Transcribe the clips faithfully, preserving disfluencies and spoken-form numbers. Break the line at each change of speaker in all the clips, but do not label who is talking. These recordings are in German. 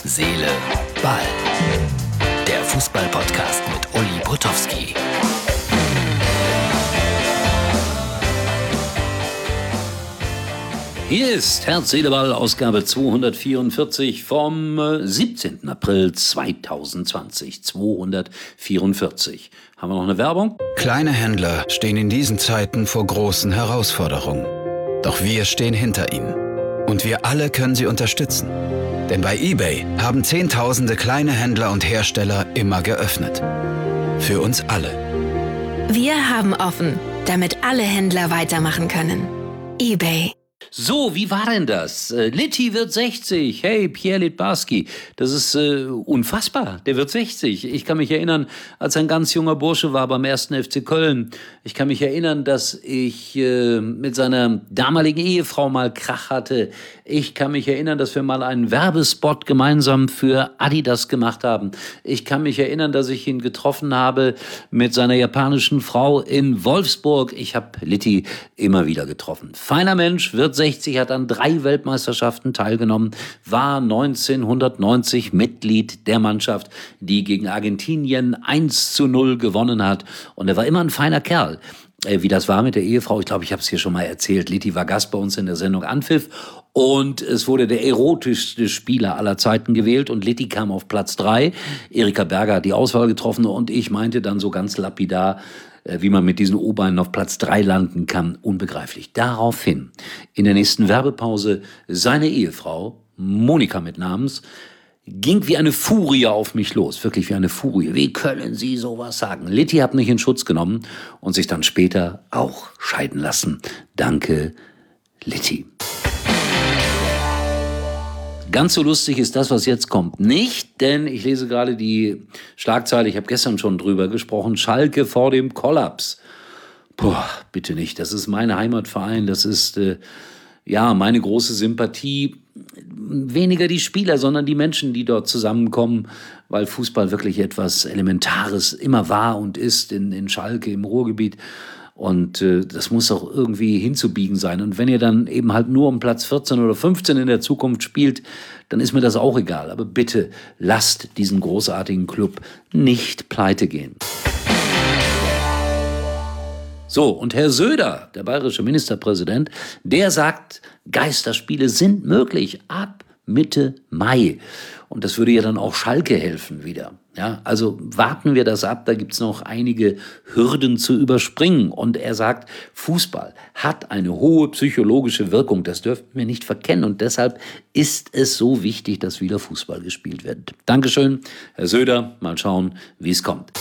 Seele, Ball. Der Fußball-Podcast mit Uli Potowski.
Hier ist Herz, Seele, Ball, Ausgabe zweihundertvierundvierzig vom siebzehnten April zweitausendzwanzig. zweihundertvierundvierzig. Haben wir noch eine Werbung?
Kleine Händler stehen in diesen Zeiten vor großen Herausforderungen. Doch wir stehen hinter ihnen. Und wir alle können sie unterstützen. Denn bei eBay haben Zehntausende kleine Händler und Hersteller immer geöffnet. Für uns alle.
Wir haben offen, damit alle Händler weitermachen können. eBay.
So, wie war denn das? Äh, Litti wird sechzig. Hey, Pierre Littbarski. Das ist äh, unfassbar. Der wird sechzig. Ich kann mich erinnern, als er ein ganz junger Bursche war beim ersten F C Köln. Ich kann mich erinnern, dass ich äh, mit seiner damaligen Ehefrau mal Krach hatte. Ich kann mich erinnern, dass wir mal einen Werbespot gemeinsam für Adidas gemacht haben. Ich kann mich erinnern, dass ich ihn getroffen habe mit seiner japanischen Frau in Wolfsburg. Ich habe Litti immer wieder getroffen. Feiner Mensch, wird sechzig, hat an drei Weltmeisterschaften teilgenommen, war neunzehnhundertneunzig Mitglied der Mannschaft, die gegen Argentinien eins zu null gewonnen hat. Und er war immer ein feiner Kerl. Wie das war mit der Ehefrau, ich glaube, ich habe es hier schon mal erzählt. Litti war Gast bei uns in der Sendung Anpfiff und es wurde der erotischste Spieler aller Zeiten gewählt und Litti kam auf Platz drei. Erika Berger hat die Auswahl getroffen und ich meinte dann so ganz lapidar, wie man mit diesen O-Beinen auf Platz drei landen kann, unbegreiflich. Daraufhin, in der nächsten Werbepause, seine Ehefrau, Monika mit Namens, ging wie eine Furie auf mich los, wirklich wie eine Furie. Wie können Sie sowas sagen? Litti hat mich in Schutz genommen und sich dann später auch scheiden lassen. Danke, Litti. Ganz so lustig ist das, was jetzt kommt, nicht, denn ich lese gerade die Schlagzeile, ich habe gestern schon drüber gesprochen, Schalke vor dem Kollaps. Boah, bitte nicht, das ist mein Heimatverein, das ist äh, ja meine große Sympathie. Weniger die Spieler, sondern die Menschen, die dort zusammenkommen, weil Fußball wirklich etwas Elementares immer war und ist in, in Schalke, im Ruhrgebiet. Und äh, das muss auch irgendwie hinzubiegen sein. Und wenn ihr dann eben halt nur um Platz vierzehn oder fünfzehn in der Zukunft spielt, dann ist mir das auch egal. Aber bitte lasst diesen großartigen Club nicht pleite gehen. So, und Herr Söder, der bayerische Ministerpräsident, der sagt, Geisterspiele sind möglich ab Mitte Mai. Und das würde ja dann auch Schalke helfen wieder. Ja, also warten wir das ab, da gibt's noch einige Hürden zu überspringen. Und er sagt, Fußball hat eine hohe psychologische Wirkung, das dürfen wir nicht verkennen. Und deshalb ist es so wichtig, dass wieder Fußball gespielt wird. Dankeschön, Herr Söder, mal schauen, wie es kommt.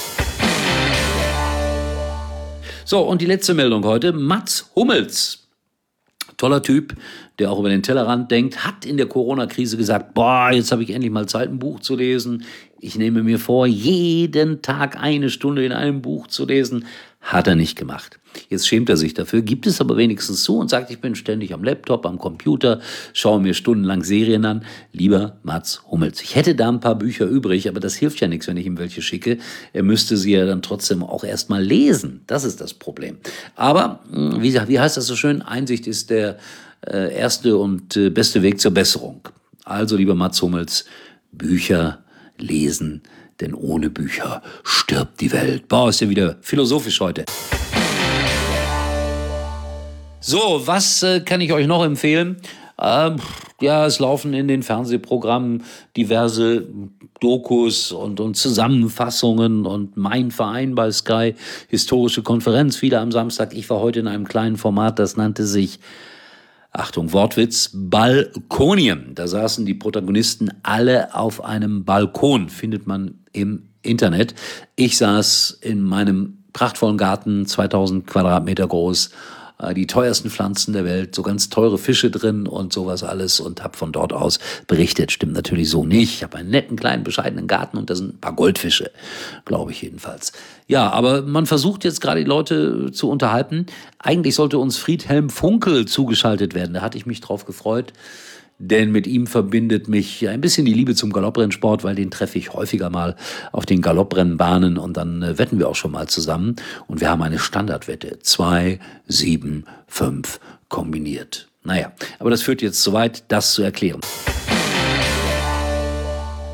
So, und die letzte Meldung heute, Mats Hummels. Toller Typ, der auch über den Tellerrand denkt, hat in der Corona-Krise gesagt, boah, jetzt habe ich endlich mal Zeit, ein Buch zu lesen. Ich nehme mir vor, jeden Tag eine Stunde in einem Buch zu lesen. Hat er nicht gemacht. Jetzt schämt er sich dafür, gibt es aber wenigstens zu und sagt, ich bin ständig am Laptop, am Computer, schaue mir stundenlang Serien an. Lieber Mats Hummels. Ich hätte da ein paar Bücher übrig, aber das hilft ja nichts, wenn ich ihm welche schicke. Er müsste sie ja dann trotzdem auch erstmal lesen. Das ist das Problem. Aber, wie, wie heißt das so schön? Einsicht ist der äh, erste und äh, beste Weg zur Besserung. Also, lieber Mats Hummels, Bücher lesen, denn ohne Bücher stirbt die Welt. Boah, ist ja wieder philosophisch heute. So, was äh, kann ich euch noch empfehlen? Ähm, ja, es laufen in den Fernsehprogrammen diverse Dokus und, und Zusammenfassungen und Mein Verein bei Sky, historische Konferenz, wieder am Samstag. Ich war heute in einem kleinen Format, das nannte sich, Achtung, Wortwitz, Balkonien. Da saßen die Protagonisten alle auf einem Balkon, findet man im Internet. Ich saß in meinem prachtvollen Garten, zweitausend Quadratmeter groß, die teuersten Pflanzen der Welt, so ganz teure Fische drin und sowas alles und habe von dort aus berichtet. Stimmt natürlich so nicht. Ich habe einen netten, kleinen, bescheidenen Garten und da sind ein paar Goldfische, glaube ich jedenfalls. Ja, aber man versucht jetzt gerade die Leute zu unterhalten. Eigentlich sollte uns Friedhelm Funkel zugeschaltet werden. Da hatte ich mich drauf gefreut. Denn mit ihm verbindet mich ein bisschen die Liebe zum Galopprennsport, weil den treffe ich häufiger mal auf den Galopprennbahnen und dann äh, wetten wir auch schon mal zusammen. Und wir haben eine Standardwette, zwei, sieben, fünf kombiniert. Naja, aber das führt jetzt zu weit, das zu erklären.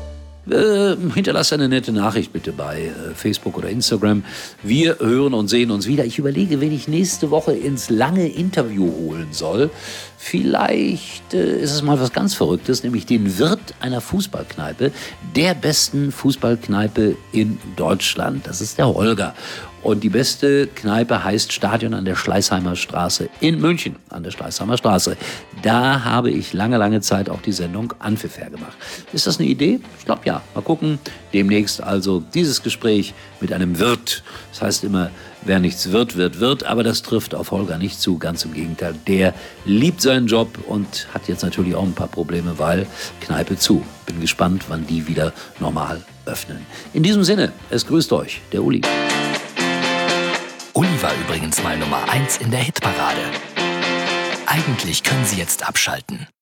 Äh, hinterlasst eine nette Nachricht bitte bei äh, Facebook oder Instagram. Wir hören und sehen uns wieder. Ich überlege, wen ich nächste Woche ins lange Interview holen soll. Vielleicht äh, ist es mal was ganz Verrücktes, nämlich den Wirt einer Fußballkneipe, der besten Fußballkneipe in Deutschland. Das ist der Holger. Und die beste Kneipe heißt Stadion an der Schleißheimer Straße in München, an der Schleißheimer Straße. Da habe ich lange, lange Zeit auch die Sendung Anpfiff hergemacht. Ist das eine Idee? Ich glaube ja. Mal gucken. Demnächst also dieses Gespräch mit einem Wirt. Das heißt immer, wer nichts wird, wird, wird. Aber das trifft auf Holger nicht zu. Ganz im Gegenteil. Der liebt seinen Job und hat jetzt natürlich auch ein paar Probleme, weil Kneipe zu. Bin gespannt, wann die wieder normal öffnen. In diesem Sinne, es grüßt euch, der Uli.
Uli war übrigens mal Nummer eins in der Hitparade. Eigentlich können Sie jetzt abschalten.